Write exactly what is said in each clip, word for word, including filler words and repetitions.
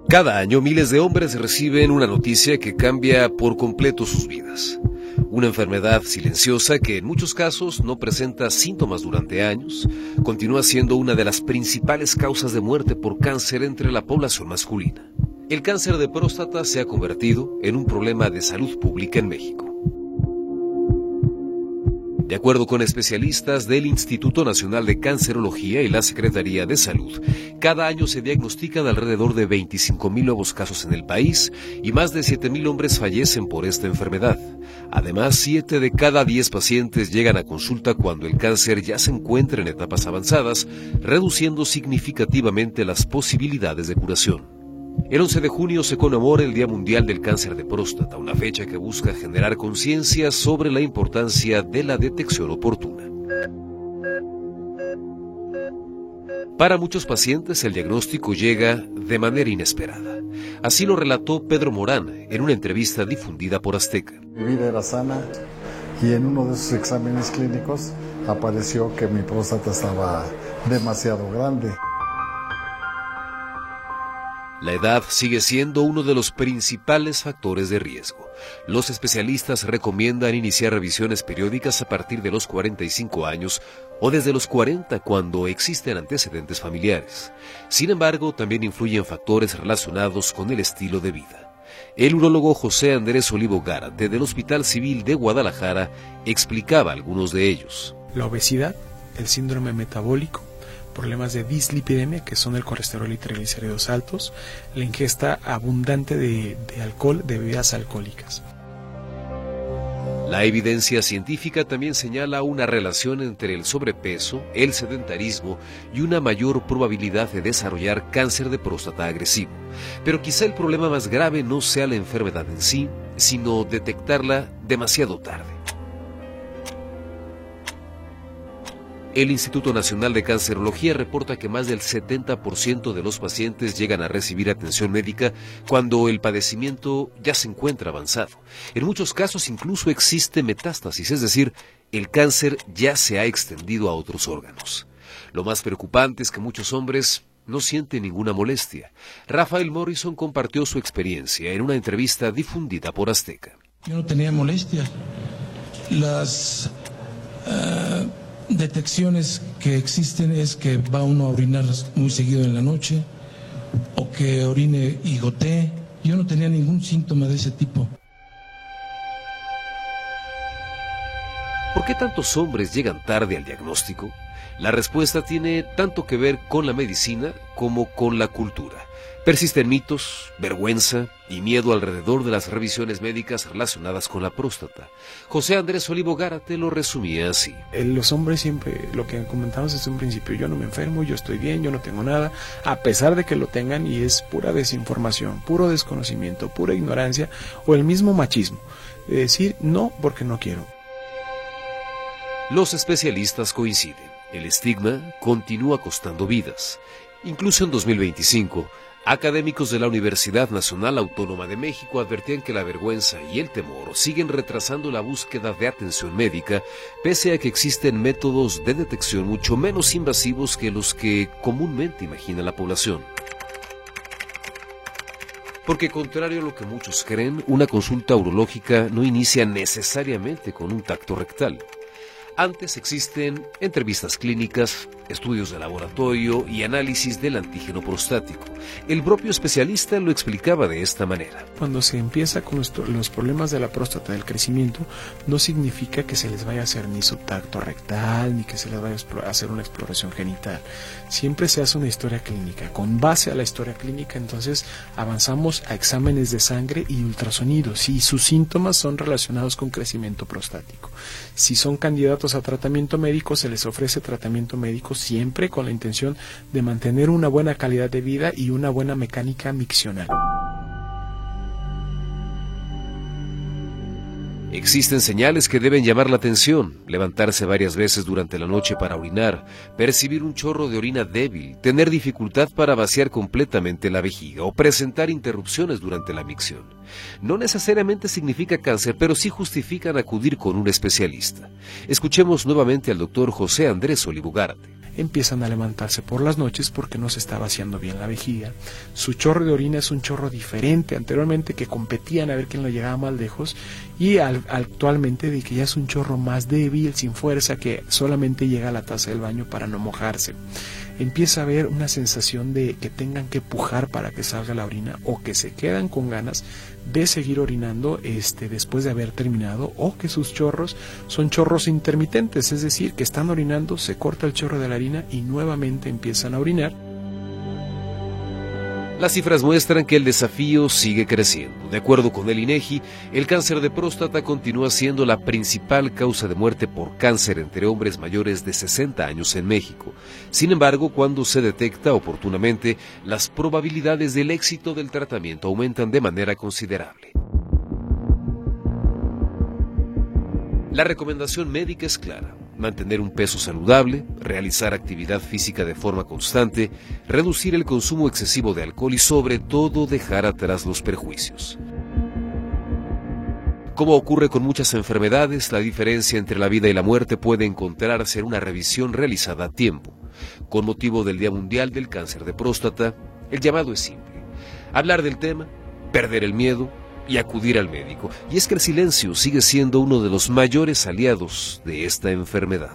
Cada año miles de hombres reciben una noticia que cambia por completo sus vidas. Una enfermedad silenciosa que en muchos casos no presenta síntomas durante años, continúa siendo una de las principales causas de muerte por cáncer entre la población masculina. El cáncer de próstata se ha convertido en un problema de salud pública en México. De acuerdo con especialistas del Instituto Nacional de Cancerología y la Secretaría de Salud, cada año se diagnostican alrededor de veinticinco mil nuevos casos en el país y más de siete mil hombres fallecen por esta enfermedad. Además, siete de cada diez pacientes llegan a consulta cuando el cáncer ya se encuentra en etapas avanzadas, reduciendo significativamente las posibilidades de curación. El once de junio se conmemora el Día Mundial del Cáncer de Próstata, una fecha que busca generar conciencia sobre la importancia de la detección oportuna. Para muchos pacientes el diagnóstico llega de manera inesperada. Así lo relató Pedro Morán en una entrevista difundida por Azteca. Mi vida era sana y en uno de sus exámenes clínicos apareció que mi próstata estaba demasiado grande. La edad sigue siendo uno de los principales factores de riesgo. Los especialistas recomiendan iniciar revisiones periódicas a partir de los cuarenta y cinco años o desde los cuarenta cuando existen antecedentes familiares. Sin embargo, también influyen factores relacionados con el estilo de vida. El urólogo José Andrés Olivo Gárate del Hospital Civil de Guadalajara explicaba algunos de ellos. La obesidad, el síndrome metabólico, problemas de dislipidemia, que son el colesterol y triglicéridos altos, la ingesta abundante de, de alcohol, de bebidas alcohólicas. La evidencia científica también señala una relación entre el sobrepeso, el sedentarismo y una mayor probabilidad de desarrollar cáncer de próstata agresivo. Pero quizá el problema más grave no sea la enfermedad en sí, sino detectarla demasiado tarde. El Instituto Nacional de Cancerología reporta que más del setenta por ciento de los pacientes llegan a recibir atención médica cuando el padecimiento ya se encuentra avanzado. En muchos casos incluso existe metástasis, es decir, el cáncer ya se ha extendido a otros órganos. Lo más preocupante es que muchos hombres no sienten ninguna molestia. Rafael Morrison compartió su experiencia en una entrevista difundida por Azteca. Yo no tenía molestia. Las Uh... detecciones que existen es que va uno a orinar muy seguido en la noche o que orine y gotee. Yo no tenía ningún síntoma de ese tipo. ¿Por qué tantos hombres llegan tarde al diagnóstico? La respuesta tiene tanto que ver con la medicina como con la cultura. Persisten mitos, vergüenza y miedo alrededor de las revisiones médicas relacionadas con la próstata. José Andrés Olivo Gárate lo resumía así. Los hombres siempre, lo que comentamos desde un principio, yo no me enfermo, yo estoy bien, yo no tengo nada, a pesar de que lo tengan, y es pura desinformación, puro desconocimiento, pura ignorancia o el mismo machismo. De decir no porque no quiero. Los especialistas coinciden. El estigma continúa costando vidas. Incluso en dos mil veinticinco, académicos de la Universidad Nacional Autónoma de México advertían que la vergüenza y el temor siguen retrasando la búsqueda de atención médica, pese a que existen métodos de detección mucho menos invasivos que los que comúnmente imagina la población. Porque contrario a lo que muchos creen, una consulta urológica no inicia necesariamente con un tacto rectal. Antes existen entrevistas clínicas, estudios de laboratorio y análisis del antígeno prostático. El propio especialista lo explicaba de esta manera. Cuando se empieza con los, los problemas de la próstata, del crecimiento, no significa que se les vaya a hacer ni su tacto rectal, ni que se les vaya a hacer una exploración genital. Siempre se hace una historia clínica. Con base a la historia clínica, entonces avanzamos a exámenes de sangre y ultrasonidos, si sus síntomas son relacionados con crecimiento prostático. Si son candidatos a tratamiento médico, se les ofrece tratamiento médico siempre con la intención de mantener una buena calidad de vida y una buena mecánica miccional. Existen señales que deben llamar la atención: levantarse varias veces durante la noche para orinar, percibir un chorro de orina débil, tener dificultad para vaciar completamente la vejiga o presentar interrupciones durante la micción. No necesariamente significa cáncer, pero sí justifican acudir con un especialista. Escuchemos nuevamente al doctor José Andrés Olivo Gárate. empiezan a levantarse por las noches porque no se está vaciando bien la vejiga. Su chorro de orina es un chorro diferente anteriormente, que competían a ver quién lo llegaba más lejos, y al, actualmente de que ya es un chorro más débil, sin fuerza, que solamente llega a la taza del baño para no mojarse. Empieza a haber una sensación de que tengan que pujar para que salga la orina, o que se quedan con ganas de seguir orinando este, después de haber terminado, o que sus chorros son chorros intermitentes, es decir, que están orinando, se corta el chorro de la orina y nuevamente empiezan a orinar. Las cifras muestran que el desafío sigue creciendo. De acuerdo con el INEGI, el cáncer de próstata continúa siendo la principal causa de muerte por cáncer entre hombres mayores de sesenta años en México. Sin embargo, cuando se detecta oportunamente, las probabilidades del éxito del tratamiento aumentan de manera considerable. La recomendación médica es clara: mantener un peso saludable, realizar actividad física de forma constante, reducir el consumo excesivo de alcohol y sobre todo dejar atrás los perjuicios. Como ocurre con muchas enfermedades, la diferencia entre la vida y la muerte puede encontrarse en una revisión realizada a tiempo. Con motivo del Día Mundial del Cáncer de Próstata, el llamado es simple: hablar del tema, perder el miedo y acudir al médico. Y es que el silencio sigue siendo uno de los mayores aliados de esta enfermedad.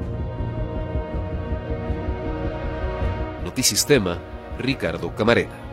Notisistema, Ricardo Camarena.